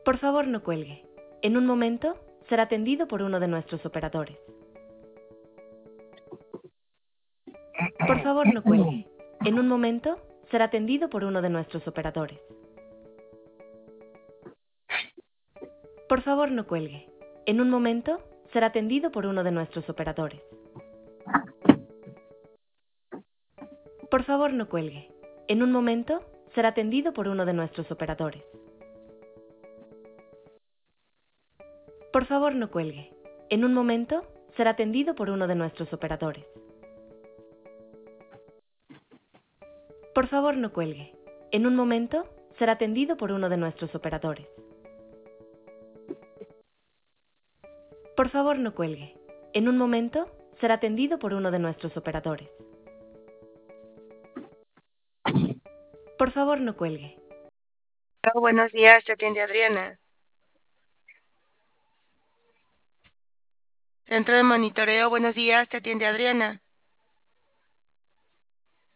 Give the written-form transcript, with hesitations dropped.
Por favor, no cuelgue. En un momento será atendido por uno de nuestros operadores. Por favor, no cuelgue. En un momento será atendido por uno de nuestros operadores. Por favor, no cuelgue. En un momento será atendido por uno de nuestros operadores. Por favor, no cuelgue. En un momento será atendido por uno de nuestros operadores. Por favor, no cuelgue. En un momento será atendido por uno de nuestros operadores. Por favor, no cuelgue. En un momento será atendido por uno de nuestros operadores. Por favor, no cuelgue. En un momento será atendido por uno de nuestros operadores. Por favor, no cuelgue. Hola, buenos días, te atiende Adriana. Centro de monitoreo, buenos días, te atiende Adriana.